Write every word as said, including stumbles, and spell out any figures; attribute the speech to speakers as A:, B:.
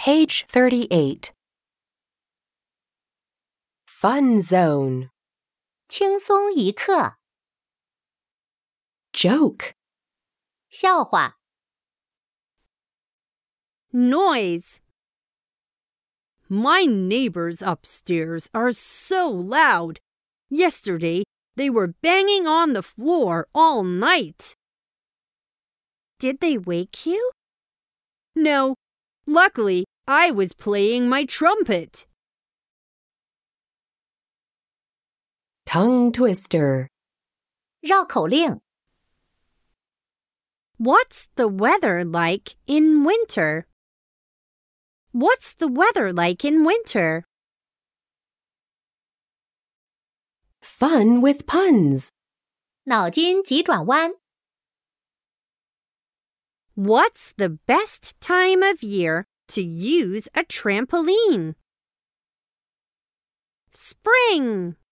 A: Page thirty-eight. Fun zone.
B: 轻松一刻
A: Joke.
B: 笑话
C: Noise. My neighbors upstairs are so loud. Yesterday, they were banging on the floor all night.
B: Did they wake you?
C: No, luckily, I was playing my trumpet.
A: Tongue twister.
B: 绕口令 What's the weather like in winter? What's the weather like in winter?
A: Fun with puns.
B: 脑筋急转弯 What's the best time of year to use a trampoline? Spring.